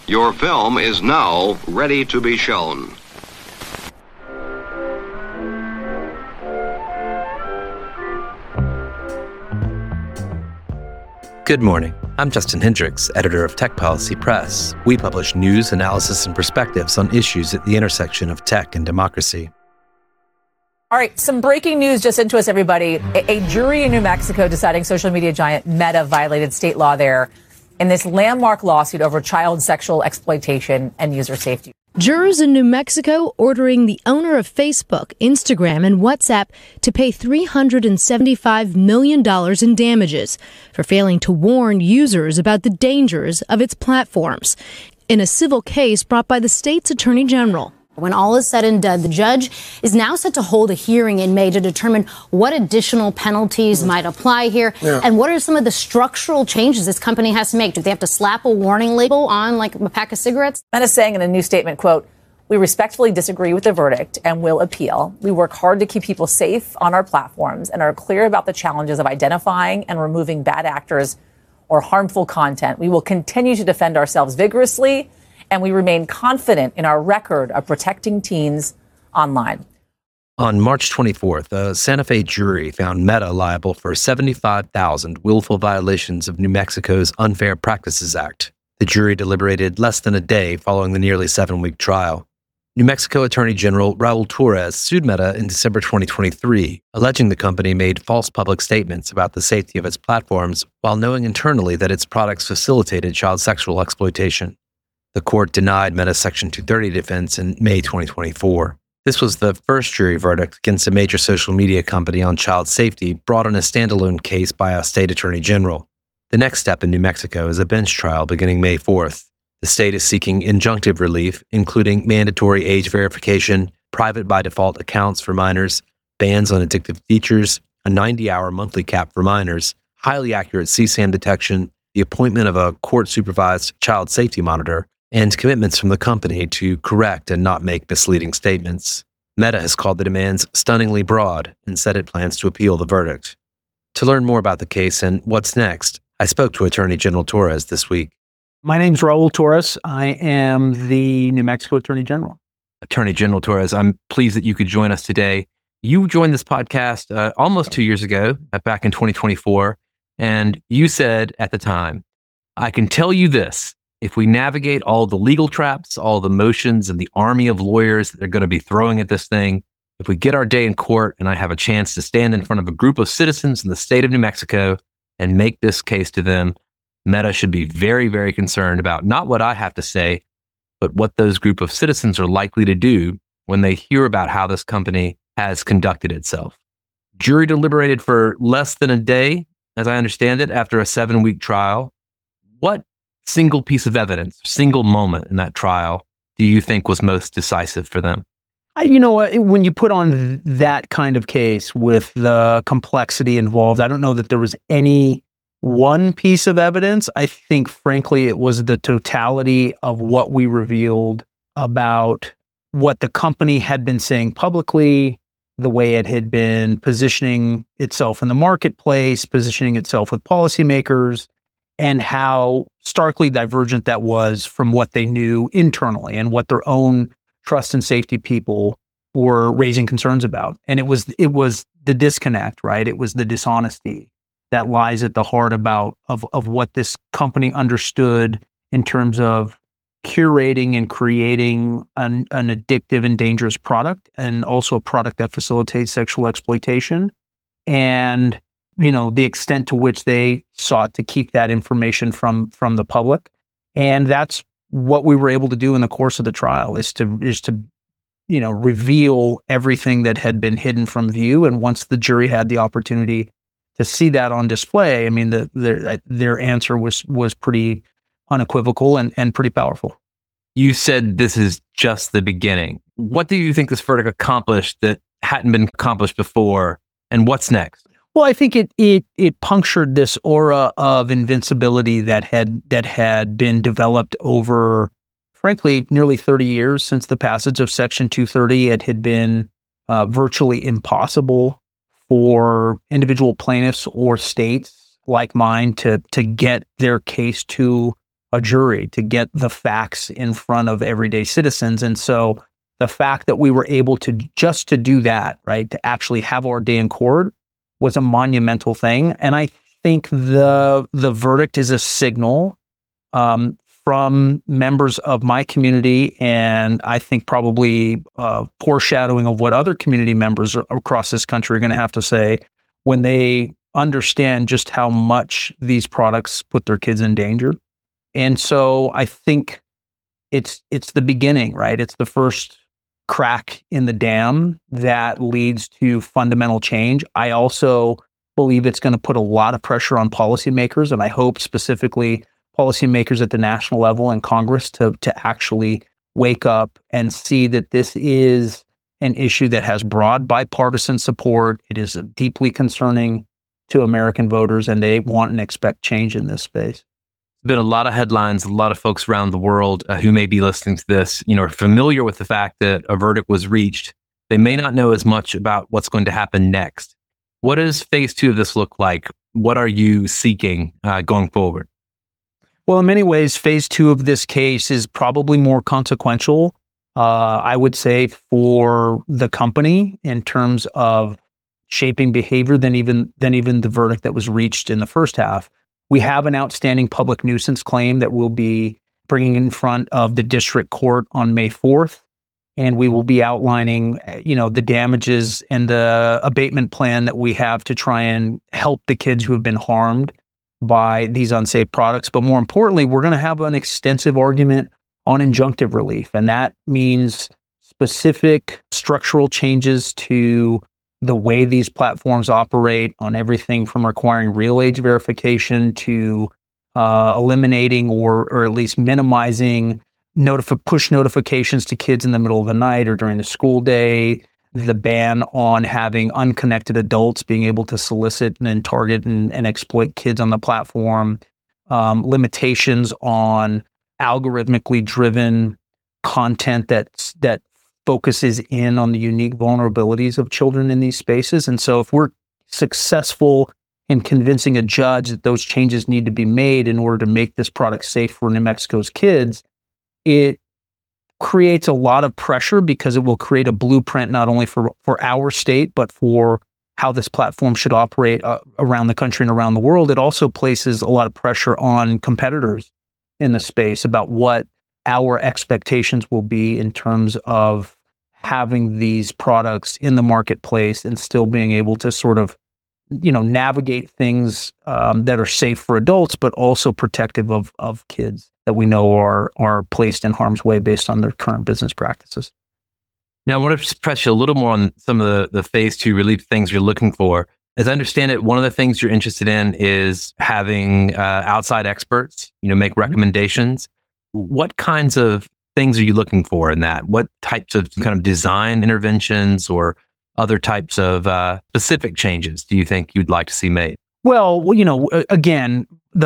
Your film is now ready to be shown. Good morning. I'm Justin Hendricks, editor of Tech Policy Press. We publish news, analysis, and perspectives on issues at the intersection of tech and democracy. All right, some breaking news just into us, everybody. A jury in New Mexico deciding social media giant Meta violated state law there in this landmark lawsuit over child sexual exploitation and user safety. Jurors in New Mexico ordering the owner of Facebook, Instagram, and WhatsApp to pay $375 million in damages for failing to warn users about the dangers of its platforms in a civil case brought by the state's attorney general. When all is said and done, the judge is now set to hold a hearing in May to determine what additional penalties might apply here and what are some of the structural changes this company has to make. Do they have to slap a warning label on like a pack of cigarettes? Meta saying in a new statement, quote, "We respectfully disagree with the verdict and will appeal. We work hard to keep people safe on our platforms and are clear about the challenges of identifying and removing bad actors or harmful content. We will continue to defend ourselves vigorously, and we remain confident in our record of protecting teens online." On March 24th, a Santa Fe jury found Meta liable for 75,000 willful violations of New Mexico's Unfair Practices Act. The jury deliberated less than a day following the nearly 7-week trial. New Mexico Attorney General Raul Torres sued Meta in December 2023, alleging the company made false public statements about the safety of its platforms while knowing internally that its products facilitated child sexual exploitation. The court denied Meta's Section 230 defense in May 2024. This was the first jury verdict against a major social media company on child safety brought in a standalone case by a state attorney general. The next step in New Mexico is a bench trial beginning May 4th. The state is seeking injunctive relief, including mandatory age verification, private by default accounts for minors, bans on addictive features, a 90-hour monthly cap for minors, highly accurate CSAM detection, the appointment of a court-supervised child safety monitor, and commitments from the company to correct and not make misleading statements. Meta has called the demands stunningly broad and said it plans to appeal the verdict. To learn more about the case and what's next, I spoke to Attorney General Torres this week. My name's Raul Torres. I am the New Mexico Attorney General. Attorney General Torres, I'm pleased that you could join us today. You joined this podcast almost 2 years ago, back in 2024, and you said at the time, "I can tell you this. If we navigate all the legal traps, all the motions and the army of lawyers that they're going to be throwing at this thing, if we get our day in court and I have a chance to stand in front of a group of citizens in the state of New Mexico and make this case to them, Meta should be very, very concerned about not what I have to say, but what those group of citizens are likely to do when they hear about how this company has conducted itself." Jury deliberated for less than a day, as I understand it, after a 7-week trial. What single piece of evidence, single moment in that trial do you think was most decisive for them? You know what? When you put on that kind of case with the complexity involved, I don't know that there was any one piece of evidence. I think, frankly, it was the totality of what we revealed about what the company had been saying publicly, the way it had been positioning itself in the marketplace, positioning itself with policymakers, and how starkly divergent that was from what they knew internally and what their own trust and safety people were raising concerns about. And it was the disconnect, right? It was the dishonesty that lies at the heart of what this company understood in terms of curating and creating an addictive and dangerous product, and also a product that facilitates sexual exploitation. And the extent to which they sought to keep that information from the public. And that's what we were able to do in the course of the trial, is to reveal everything that had been hidden from view. And once the jury had the opportunity to see that on display, I mean, their answer was pretty unequivocal and pretty powerful. You said this is just the beginning. What do you think this verdict accomplished that hadn't been accomplished before? And what's next? Well, I think it punctured this aura of invincibility that had been developed over, frankly, nearly 30 years since the passage of Section 230. It had been virtually impossible for individual plaintiffs or states like mine to get their case to a jury, to get the facts in front of everyday citizens. And so the fact that we were able to do that, right, to actually have our day in court was a monumental thing. And I think the verdict is a signal from members of my community, and I think probably foreshadowing of what other community members across this country are going to have to say when they understand just how much these products put their kids in danger. And so I think it's the beginning, right? It's the first crack in the dam that leads to fundamental change. I also believe it's going to put a lot of pressure on policymakers, and I hope specifically policymakers at the national level and Congress to actually wake up and see that this is an issue that has broad bipartisan support. It is deeply concerning to American voters, and they want and expect change in this space. Been a lot of headlines, a lot of folks around the world who may be listening to this, are familiar with the fact that a verdict was reached. They may not know as much about what's going to happen next. What does phase 2 of this look like? What are you seeking going forward? Well, in many ways, phase 2 of this case is probably more consequential, I would say, for the company in terms of shaping behavior than even the verdict that was reached in the first half. We have an outstanding public nuisance claim that we'll be bringing in front of the district court on May 4th. And we will be outlining, the damages and the abatement plan that we have to try and help the kids who have been harmed by these unsafe products. But more importantly, we're going to have an extensive argument on injunctive relief. And that means specific structural changes to the way these platforms operate, on everything from requiring real age verification to eliminating or at least minimizing push notifications to kids in the middle of the night or during the school day, the ban on having unconnected adults being able to solicit and then target and exploit kids on the platform, limitations on algorithmically driven content that focuses in on the unique vulnerabilities of children in these spaces. And so if we're successful in convincing a judge that those changes need to be made in order to make this product safe for New Mexico's kids, it creates a lot of pressure because it will create a blueprint not only for our state, but for how this platform should operate around the country and around the world. It also places a lot of pressure on competitors in the space about what our expectations will be in terms of having these products in the marketplace and still being able to sort of, navigate things that are safe for adults, but also protective of kids that we know are placed in harm's way based on their current business practices. Now, I want to press you a little more on some of the phase 2 relief things you're looking for. As I understand it, one of the things you're interested in is having outside experts, make recommendations. What kinds of things are you looking for in that? What types of kind of design interventions or other types of specific changes do you think you'd like to see made? Well, again,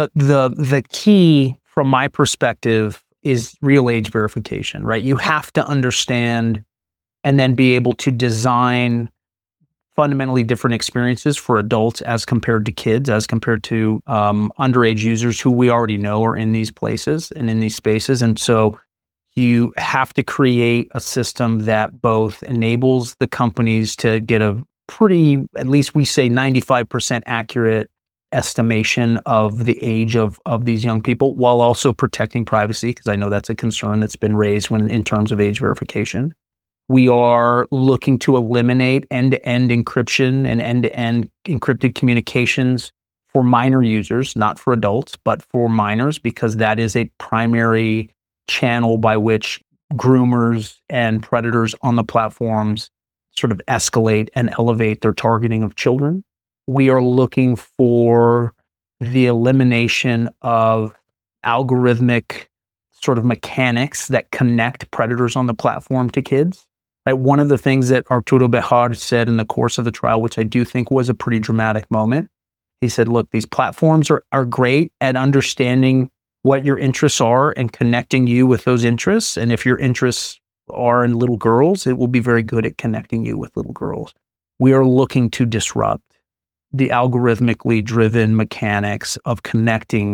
the key from my perspective is real age verification, right? You have to understand and then be able to design fundamentally different experiences for adults as compared to kids, as compared to underage users who we already know are in these places and in these spaces. And so you have to create a system that both enables the companies to get a pretty, at least we say 95% accurate estimation of the age of these young people, while also protecting privacy, because I know that's a concern that's been raised in terms of age verification. We are looking to eliminate end-to-end encryption and end-to-end encrypted communications for minor users, not for adults, but for minors, because that is a primary channel by which groomers and predators on the platforms sort of escalate and elevate their targeting of children. We are looking for the elimination of algorithmic sort of mechanics that connect predators on the platform to kids. Right? One of the things that Arturo Bejar said in the course of the trial, which I do think was a pretty dramatic moment, he said, look, these platforms are great at understanding what your interests are and connecting you with those interests. And if your interests are in little girls, it will be very good at connecting you with little girls. We are looking to disrupt the algorithmically driven mechanics of connecting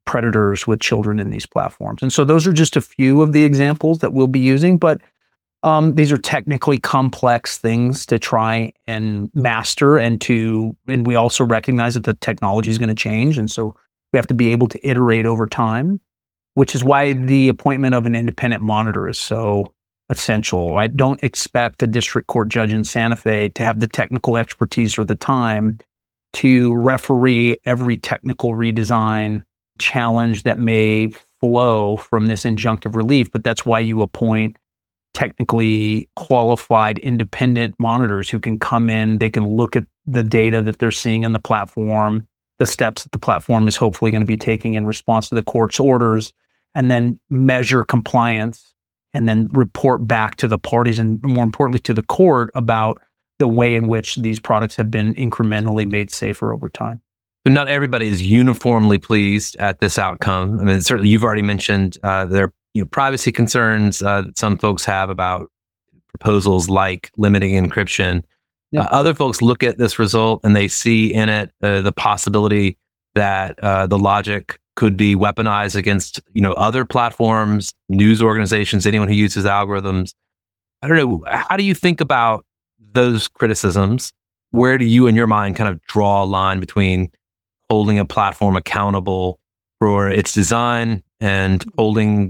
predators with children in these platforms. And so those are just a few of the examples that we'll be using, but these are technically complex things to try and master, and we also recognize that the technology is going to change. And so we have to be able to iterate over time, which is why the appointment of an independent monitor is so essential. I don't expect a district court judge in Santa Fe to have the technical expertise or the time to referee every technical redesign challenge that may flow from this injunctive relief. But that's why you appoint technically qualified independent monitors who can come in, they can look at the data that they're seeing in the platform, the steps that the platform is hopefully going to be taking in response to the court's orders, and then measure compliance, and then report back to the parties and, more importantly, to the court about the way in which these products have been incrementally made safer over time. But not everybody is uniformly pleased at this outcome. I mean, certainly you've already mentioned there are privacy concerns that some folks have about proposals like limiting encryption. Yep. Other folks look at this result and they see in it the possibility that the logic could be weaponized against other platforms, news organizations, anyone who uses algorithms. I don't know. How do you think about those criticisms? Where do you, in your mind, kind of draw a line between holding a platform accountable for its design and holding,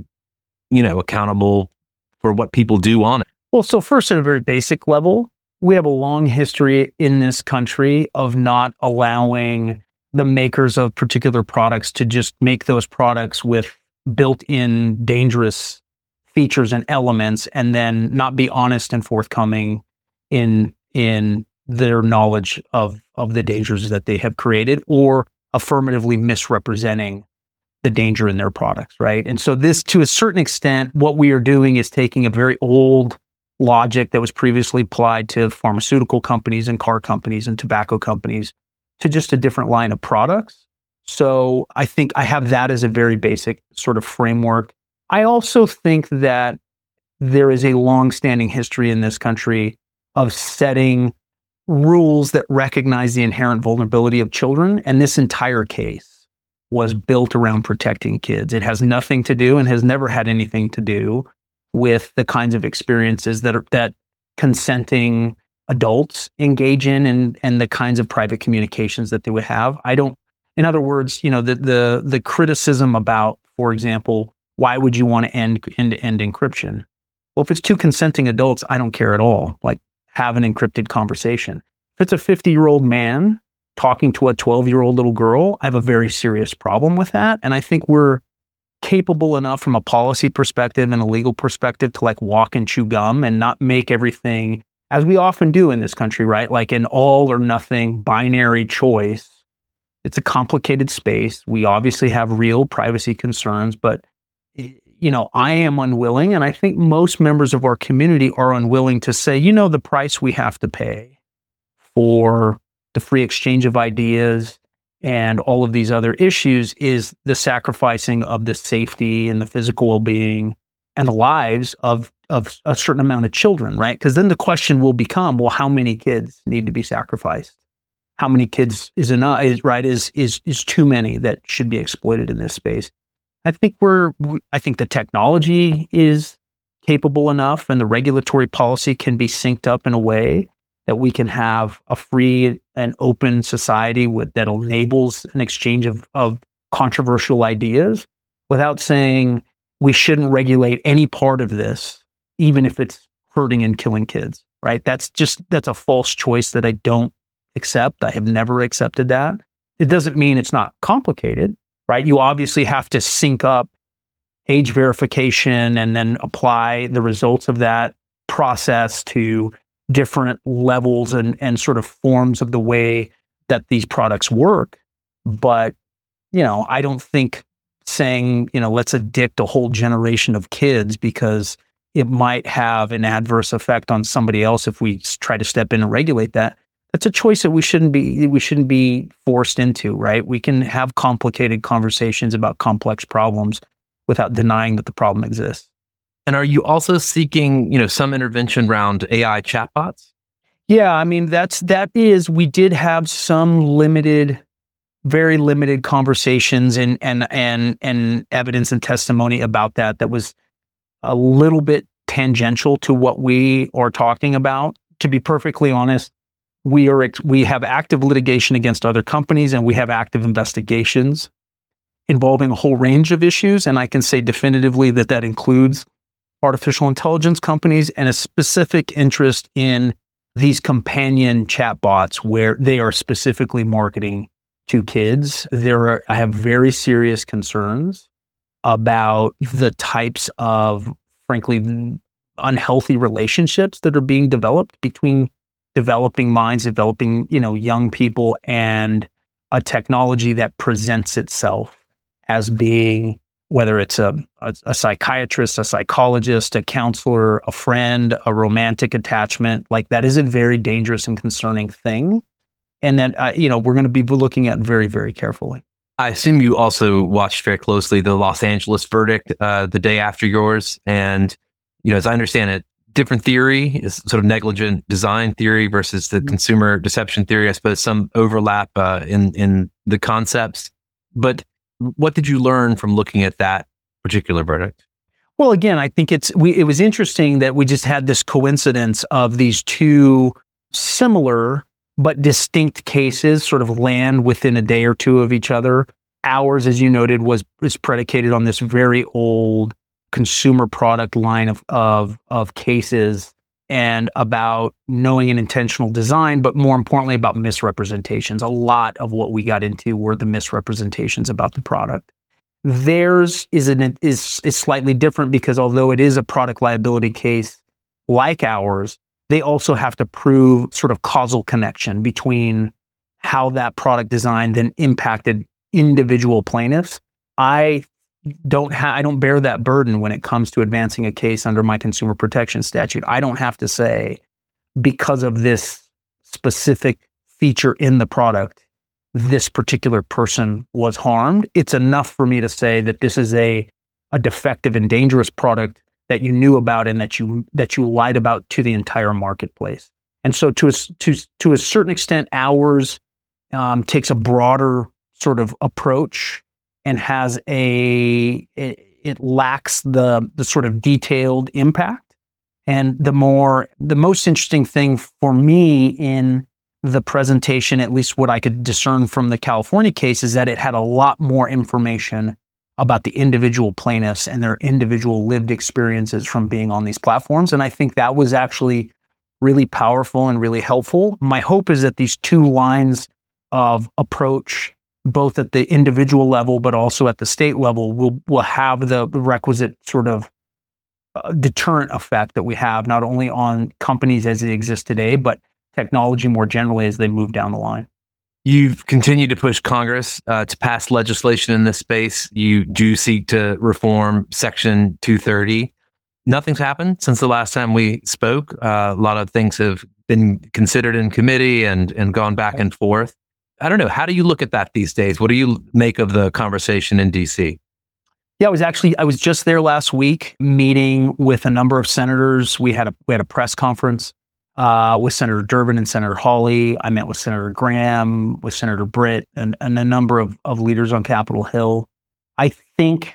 accountable for what people do on it? Well, so first, at a very basic level, we have a long history in this country of not allowing the makers of particular products to just make those products with built-in dangerous features and elements and then not be honest and forthcoming in their knowledge of the dangers that they have created, or affirmatively misrepresenting the danger in their products, right? And so this, to a certain extent, what we are doing is taking a very old logic that was previously applied to pharmaceutical companies and car companies and tobacco companies to just a different line of products. So I think I have that as a very basic sort of framework. I also think that there is a long-standing history in this country of setting rules that recognize the inherent vulnerability of children. And this entire case was built around protecting kids. It has nothing to do and has never had anything to do with the kinds of experiences that consenting adults engage in and the kinds of private communications that they would have. In other words, the criticism about, for example, why would you want to end end-to-end encryption? Well, if it's two consenting adults, I don't care at all. Like, have an encrypted conversation. If it's a 50-year-old man talking to a 12-year-old little girl, I have a very serious problem with that. And I think we're capable enough from a policy perspective and a legal perspective to walk and chew gum and not make everything, as we often do in this country, right? Like an all or nothing binary choice. It's a complicated space. We obviously have real privacy concerns, but I am unwilling, and I think most members of our community are unwilling to say, the price we have to pay for the free exchange of ideas and all of these other issues is the sacrificing of the safety and the physical well-being and the lives of a certain amount of children, right? Because then the question will become, well, how many kids need to be sacrificed? How many kids is enough? Is too many that should be exploited in this space? I think the technology is capable enough, and the regulatory policy can be synced up in a way that we can have a free and open society that enables an exchange of controversial ideas without saying we shouldn't regulate any part of this, even if it's hurting and killing kids, right? That's a false choice that I don't accept. I have never accepted that. It doesn't mean it's not complicated, right? You obviously have to sync up age verification and then apply the results of that process to different levels and sort of forms of the way that these products work. But, I don't think saying, let's addict a whole generation of kids because it might have an adverse effect on somebody else if we try to step in and regulate that. That's a choice that we shouldn't be forced into, right? We can have complicated conversations about complex problems without denying that the problem exists. And are you also seeking, some intervention around AI chatbots? Yeah, I mean, we did have some limited very limited conversations and evidence and testimony about that was a little bit tangential to what we are talking about. To be perfectly honest, we have active litigation against other companies, and we have active investigations involving a whole range of issues. And I can say definitively that includes artificial intelligence companies and a specific interest in these companion chatbots where they are specifically marketing to kids. I have very serious concerns about the types of, frankly, unhealthy relationships that are being developed between developing minds, developing, young people, and a technology that presents itself as being, whether it's a psychiatrist, a psychologist, a counselor, a friend, a romantic attachment, like that is a very dangerous and concerning thing. And then, we're going to be looking at very, very carefully. I assume you also watched very closely the Los Angeles verdict the day after yours. And, as I understand it, different theory is sort of negligent design theory versus the consumer deception theory. I suppose some overlap in the concepts. But what did you learn from looking at that particular verdict? Well, again, I think it was interesting that we just had this coincidence of these two similar but distinct cases sort of land within a day or two of each other. Ours, as you noted, is predicated on this very old consumer product line of cases and about knowing an intentional design, but more importantly about misrepresentations. A lot of what we got into were the misrepresentations about the product. Theirs is slightly different because although it is a product liability case like ours, they also have to prove sort of causal connection between how that product design then impacted individual plaintiffs. I don't bear that burden when it comes to advancing a case under my consumer protection statute. I don't have to say, because of this specific feature in the product, this particular person was harmed. It's enough for me to say that this is a defective and dangerous product that you knew about and that you lied about to the entire marketplace. And so to a certain extent, ours takes a broader sort of approach and has it lacks the sort of detailed impact. And the most interesting thing for me in the presentation, at least what I could discern from the California case, is that it had a lot more information about the individual plaintiffs and their individual lived experiences from being on these platforms. And I think that was actually really powerful and really helpful. My hope is that these two lines of approach, both at the individual level, but also at the state level, will have the requisite sort of deterrent effect that we have, not only on companies as they exist today, but technology more generally as they move down the line. You've continued to push Congress to pass legislation in this space. You do seek to reform Section 230. Nothing's happened since the last time we spoke. A lot of things have been considered in committee and gone back and forth. I don't know. How do you look at that these days? What do you make of the conversation in D.C.? Yeah, I was just there last week meeting with a number of senators. We had a press conference with Senator Durbin and Senator Hawley. I met with Senator Graham, with Senator Britt, and a number of leaders on Capitol Hill. I think,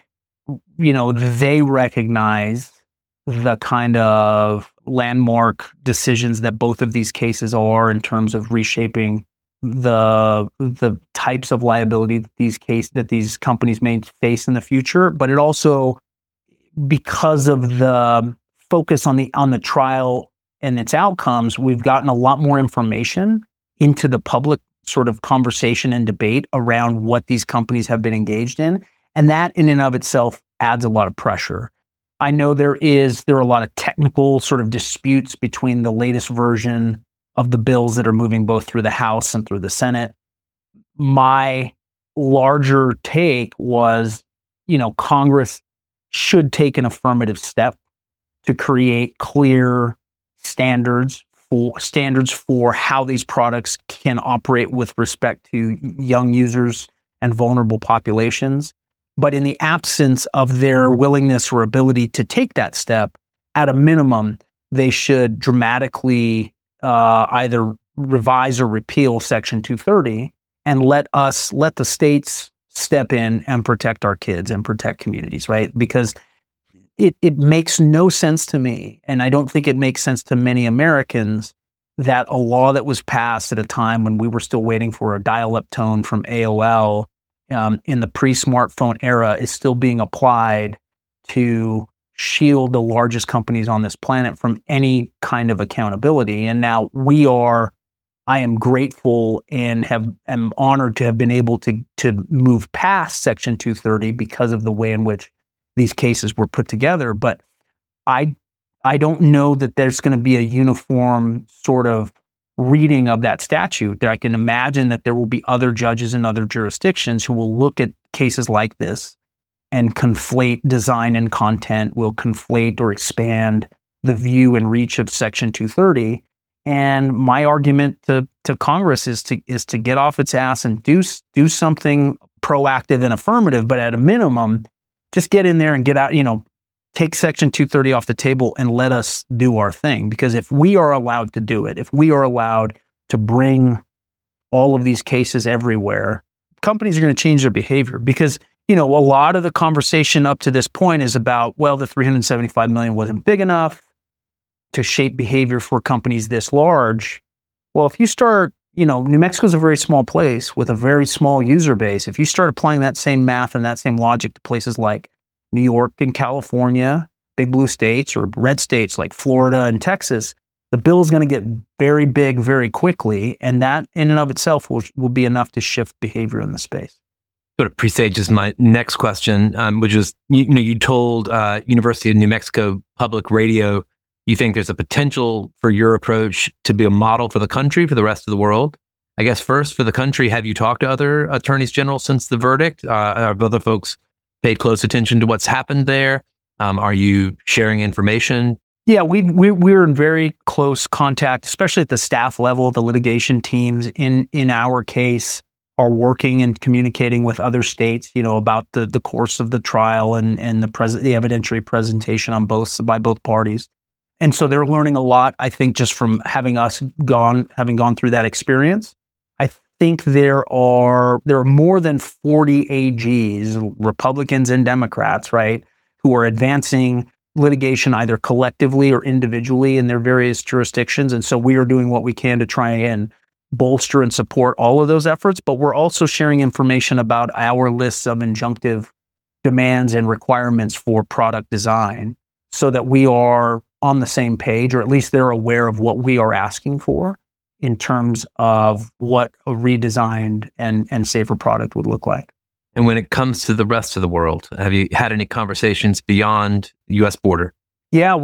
they recognize the kind of landmark decisions that both of these cases are in terms of reshaping the types of liability that these companies may face in the future. But it also, because of the focus on the trial and its outcomes, we've gotten a lot more information into the public sort of conversation and debate around what these companies have been engaged in. And that in and of itself adds a lot of pressure. I know there are a lot of technical sort of disputes between the latest version of the bills that are moving both through the House and through the Senate. My larger take was, Congress should take an affirmative step to create clear standards for how these products can operate with respect to young users and vulnerable populations. But in the absence of their willingness or ability to take that step, at a minimum, they should dramatically either revise or repeal Section 230 and let the states step in and protect our kids and protect communities, right? Because it makes no sense to me, and I don't think it makes sense to many Americans, that a law that was passed at a time when we were still waiting for a dial-up tone from AOL in the pre-smartphone era is still being applied to shield the largest companies on this planet from any kind of accountability. And now I am grateful and am honored to have been able to move past Section 230 because of the way in which these cases were put together. But I don't know that there's going to be a uniform sort of reading of that statute. I can imagine that there will be other judges in other jurisdictions who will look at cases like this and conflate design and content, will conflate or expand the view and reach of Section 230. And my argument to Congress is to get off its ass and do something proactive and affirmative, but at a minimum, just get in there and get out, take Section 230 off the table and let us do our thing. Because if we are allowed to do it, if we are allowed to bring all of these cases everywhere, companies are going to change their behavior. Because, a lot of the conversation up to this point is about, well, the 375 million wasn't big enough to shape behavior for companies this large. Well, if you start, New Mexico is a very small place with a very small user base. If you start applying that same math and that same logic to places like New York and California, big blue states, or red states like Florida and Texas, the bill is going to get very big very quickly. And that in and of itself will be enough to shift behavior in the space. Sort of presages my next question, which is, you told University of New Mexico Public Radio, you think there's a potential for your approach to be a model for the country, for the rest of the world. I guess first, for the country, have you talked to other attorneys general since the verdict? Have other folks paid close attention to what's happened there? Are you sharing information? Yeah, we're in very close contact, especially at the staff level. The litigation teams in our case are working and communicating with other states, about the course of the trial and the evidentiary presentation by both parties. And so they're learning a lot, I think, just from having gone through that experience. I think there are more than 40 AGs, Republicans and Democrats, right, who are advancing litigation either collectively or individually in their various jurisdictions. And so we are doing what we can to try and bolster and support all of those efforts. But we're also sharing information about our lists of injunctive demands and requirements for product design so that we are on the same page, or at least they're aware of what we are asking for in terms of what a redesigned and safer product would look like. And when it comes to the rest of the world, have you had any conversations beyond the U.S. border? Yeah,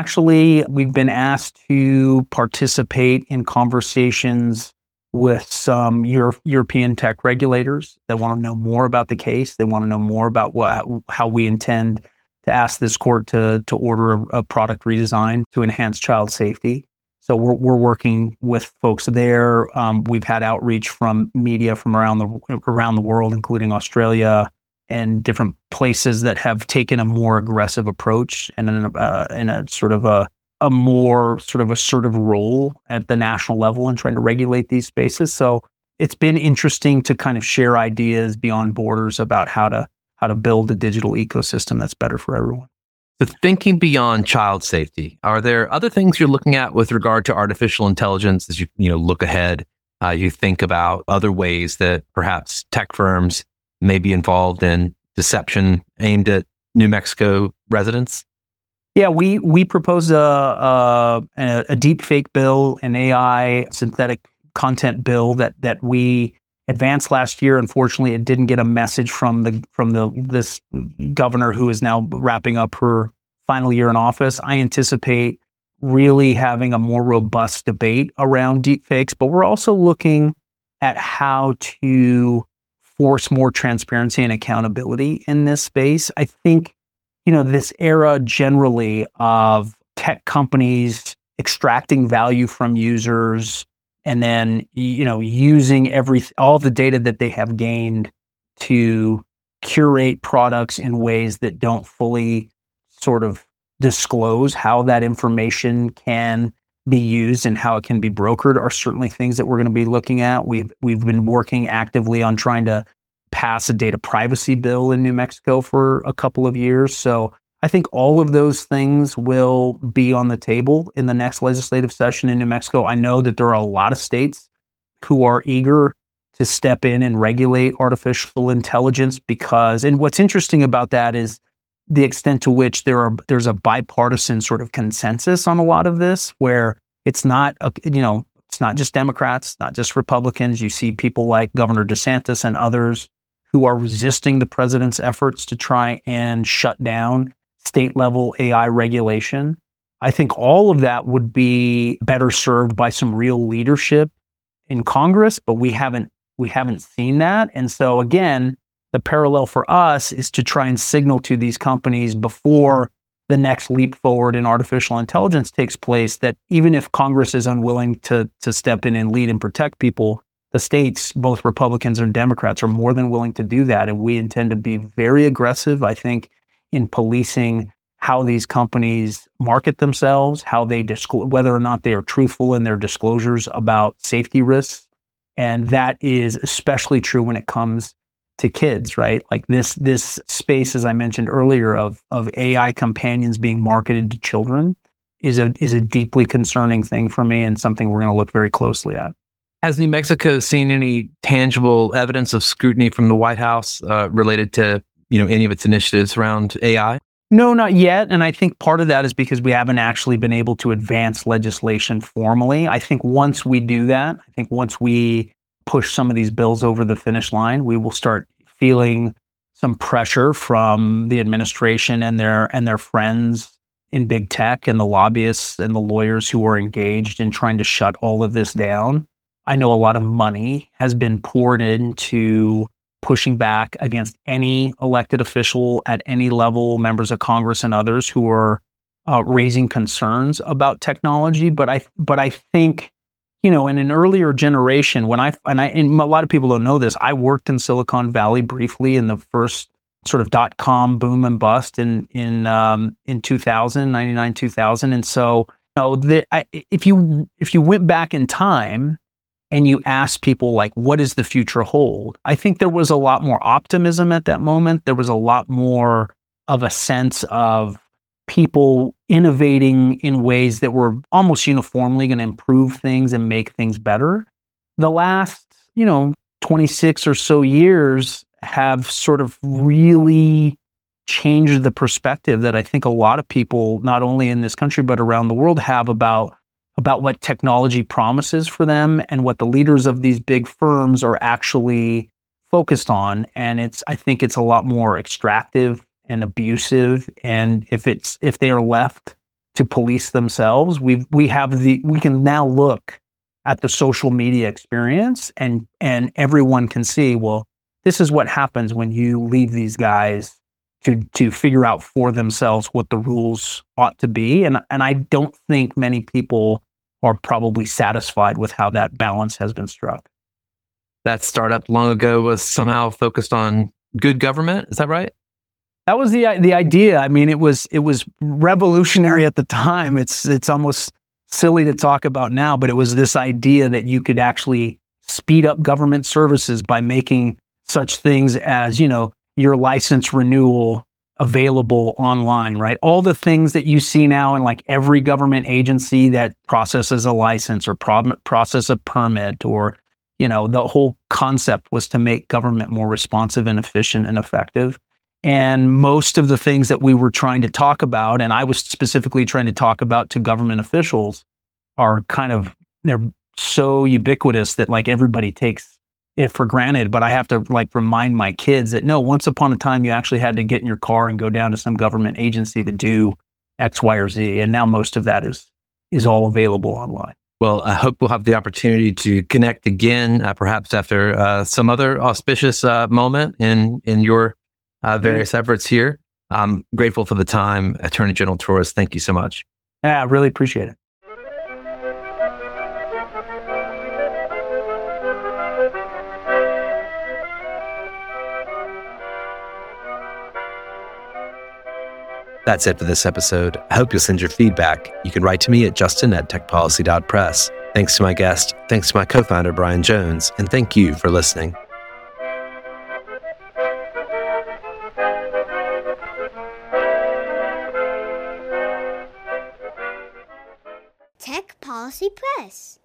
we've been asked to participate in conversations with some European tech regulators that want to know more about the case. They want to know more about how we intend to ask this court to order a product redesign to enhance child safety. So we're working with folks there. We've had outreach from media from around the world, including Australia and different places that have taken a more aggressive approach and in a sort of a more sort of assertive role at the national level in trying to regulate these spaces. So it's been interesting to kind of share ideas beyond borders about how to build a digital ecosystem that's better for everyone. So thinking beyond child safety, are there other things you're looking at with regard to artificial intelligence as you look ahead? You think about other ways that perhaps tech firms may be involved in deception aimed at New Mexico residents? Yeah, we proposed a deep fake bill, an AI synthetic content bill that we advanced last year. Unfortunately, it didn't get a message from this governor who is now wrapping up her final year in office. I anticipate really having a more robust debate around deepfakes, but we're also looking at how to force more transparency and accountability in this space. I think, this era generally of tech companies extracting value from users and then, using all the data that they have gained to curate products in ways that don't fully sort of disclose how that information can be used and how it can be brokered are certainly things that we're going to be looking at. We've been working actively on trying to pass a data privacy bill in New Mexico for a couple of years. So I think all of those things will be on the table in the next legislative session in New Mexico. I know that there are a lot of states who are eager to step in and regulate artificial intelligence because, and what's interesting about that is the extent to which there's a bipartisan sort of consensus on a lot of this, where it's not it's not just Democrats, not just Republicans. You see people like Governor DeSantis and others who are resisting the president's efforts to try and shut down state level AI regulation. I think all of that would be better served by some real leadership in Congress, but we haven't seen that. And so again, the parallel for us is to try and signal to these companies before the next leap forward in artificial intelligence takes place that even if Congress is unwilling to step in and lead and protect people, the states, both Republicans and Democrats, are more than willing to do that. And we intend to be very aggressive, I think, in policing how these companies market themselves, how they disclose, whether or not they are truthful in their disclosures about safety risks. And that is especially true when it comes to kids, right? Like this space, as I mentioned earlier, of AI companions being marketed to children is a deeply concerning thing for me and something we're going to look very closely at. Has New Mexico seen any tangible evidence of scrutiny from the White House related to any of its initiatives around AI? No, not yet. And I think part of that is because we haven't actually been able to advance legislation formally. I think once we do that, once we push some of these bills over the finish line, we will start feeling some pressure from the administration and their friends in big tech and the lobbyists and the lawyers who are engaged in trying to shut all of this down. I know a lot of money has been poured into pushing back against any elected official at any level, members of Congress and others who are raising concerns about technology. But I think, in an earlier generation, and a lot of people don't know this, I worked in Silicon Valley briefly in the first sort of .com boom and bust in 2000, 99, 2000. And so, if you went back in time and you ask people like, what does the future hold? I think there was a lot more optimism at that moment. There was a lot more of a sense of people innovating in ways that were almost uniformly going to improve things and make things better. The last, 26 or so years have sort of really changed the perspective that I think a lot of people, not only in this country, but around the world have about what technology promises for them and what the leaders of these big firms are actually focused on. And I think it's a lot more extractive and abusive. And if they are left to police themselves, we can now look at the social media experience and everyone can see, well, this is what happens when you leave these guys to figure out for themselves what the rules ought to be. And I don't think many people are probably satisfied with how that balance has been struck. That startup long ago was somehow focused on good government. Is that right? That was the idea. I mean, it was revolutionary at the time. It's almost silly to talk about now, but it was this idea that you could actually speed up government services by making such things as, your license renewal available online, right? All the things that you see now in like every government agency that processes a license or process a permit, or, the whole concept was to make government more responsive and efficient and effective. And most of the things that we were trying to talk about, and I was specifically trying to talk about to government officials, are they're so ubiquitous that like everybody takes it for granted. But I have to like remind my kids that no, once upon a time, you actually had to get in your car and go down to some government agency to do X, Y, or Z. And now most of that is all available online. Well, I hope we'll have the opportunity to connect again, perhaps after some other auspicious moment in your various efforts here. I'm grateful for the time. Attorney General Torres, thank you so much. Yeah, I really appreciate it. That's it for this episode. I hope you'll send your feedback. You can write to me at justin@techpolicy.press. Thanks to my guest, thanks to my co-founder, Brian Jones, and thank you for listening. Tech Policy Press.